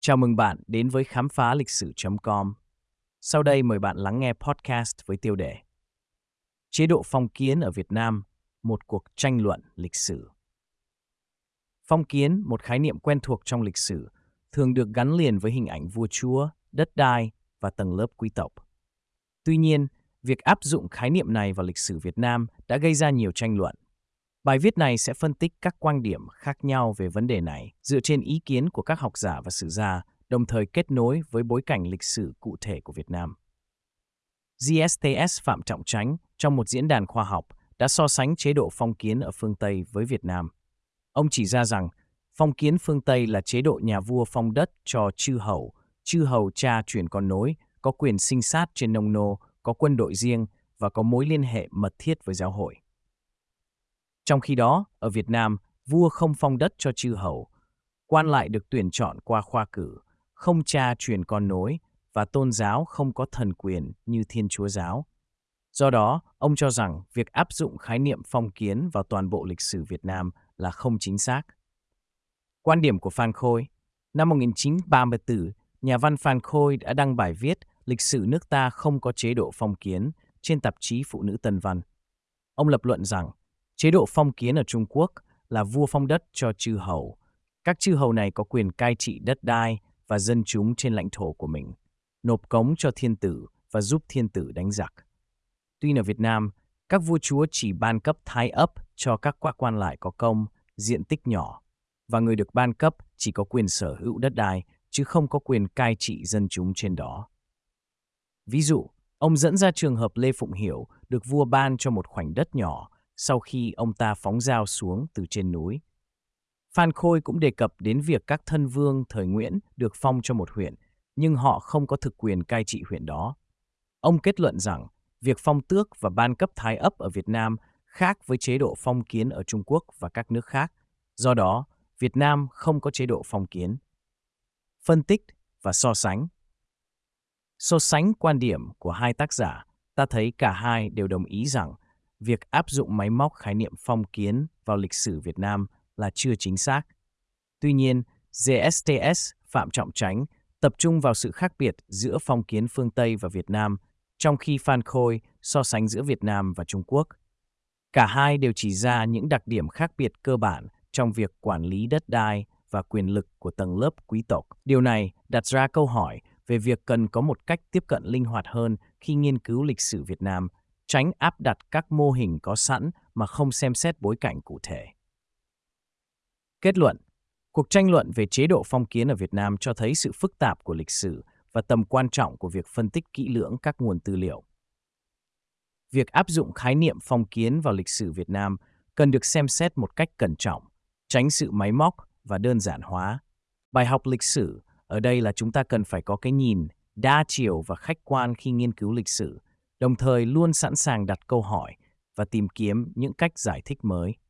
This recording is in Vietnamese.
Chào mừng bạn đến với khám phá lịch sử.com. Sau đây mời bạn lắng nghe podcast với tiêu đề Chế độ phong kiến ở Việt Nam, một cuộc tranh luận lịch sử. Phong kiến, một khái niệm quen thuộc trong lịch sử, thường được gắn liền với hình ảnh vua chúa, đất đai và tầng lớp quý tộc. Tuy nhiên, việc áp dụng khái niệm này vào lịch sử Việt Nam đã gây ra nhiều tranh luận. Bài viết này sẽ phân tích các quan điểm khác nhau về vấn đề này dựa trên ý kiến của các học giả và sử gia, đồng thời kết nối với bối cảnh lịch sử cụ thể của Việt Nam. GSTS Phạm Trọng Chánh trong một diễn đàn khoa học đã so sánh chế độ phong kiến ở phương Tây với Việt Nam. Ông chỉ ra rằng phong kiến phương Tây là chế độ nhà vua phong đất cho chư hầu cha truyền con nối, có quyền sinh sát trên nông nô, có quân đội riêng và có mối liên hệ mật thiết với giáo hội. Trong khi đó, ở Việt Nam, vua không phong đất cho chư hầu, quan lại được tuyển chọn qua khoa cử, không cha truyền con nối và tôn giáo không có thần quyền như Thiên Chúa giáo. Do đó, ông cho rằng việc áp dụng khái niệm phong kiến vào toàn bộ lịch sử Việt Nam là không chính xác. Quan điểm của Phan Khôi. Năm 1934, nhà văn Phan Khôi đã đăng bài viết Lịch sử nước ta không có chế độ phong kiến trên tạp chí Phụ nữ Tân Văn. Ông lập luận rằng chế độ phong kiến ở Trung Quốc là vua phong đất cho chư hầu. Các chư hầu này có quyền cai trị đất đai và dân chúng trên lãnh thổ của mình, nộp cống cho thiên tử và giúp thiên tử đánh giặc. Tuy ở Việt Nam, các vua chúa chỉ ban cấp thái ấp cho các quan lại có công, diện tích nhỏ, và người được ban cấp chỉ có quyền sở hữu đất đai, chứ không có quyền cai trị dân chúng trên đó. Ví dụ, ông dẫn ra trường hợp Lê Phụng Hiểu được vua ban cho một khoảnh đất nhỏ sau khi ông ta phóng dao xuống từ trên núi. Phan Khôi cũng đề cập đến việc các thân vương thời Nguyễn được phong cho một huyện, nhưng họ không có thực quyền cai trị huyện đó. Ông kết luận rằng việc phong tước và ban cấp thái ấp ở Việt Nam khác với chế độ phong kiến ở Trung Quốc và các nước khác. Do đó, Việt Nam không có chế độ phong kiến. Phân tích và so sánh. So sánh quan điểm của hai tác giả, ta thấy cả hai đều đồng ý rằng việc áp dụng máy móc khái niệm phong kiến vào lịch sử Việt Nam là chưa chính xác. Tuy nhiên, GSTS Phạm Trọng Chánh tập trung vào sự khác biệt giữa phong kiến phương Tây và Việt Nam, trong khi Phan Khôi so sánh giữa Việt Nam và Trung Quốc. Cả hai đều chỉ ra những đặc điểm khác biệt cơ bản trong việc quản lý đất đai và quyền lực của tầng lớp quý tộc. Điều này đặt ra câu hỏi về việc cần có một cách tiếp cận linh hoạt hơn khi nghiên cứu lịch sử Việt Nam, tránh áp đặt các mô hình có sẵn mà không xem xét bối cảnh cụ thể. Kết luận. Cuộc tranh luận về chế độ phong kiến ở Việt Nam cho thấy sự phức tạp của lịch sử và tầm quan trọng của việc phân tích kỹ lưỡng các nguồn tư liệu. Việc áp dụng khái niệm phong kiến vào lịch sử Việt Nam cần được xem xét một cách cẩn trọng, tránh sự máy móc và đơn giản hóa. Bài học lịch sử ở đây là chúng ta cần phải có cái nhìn đa chiều và khách quan khi nghiên cứu lịch sử, đồng thời luôn sẵn sàng đặt câu hỏi và tìm kiếm những cách giải thích mới.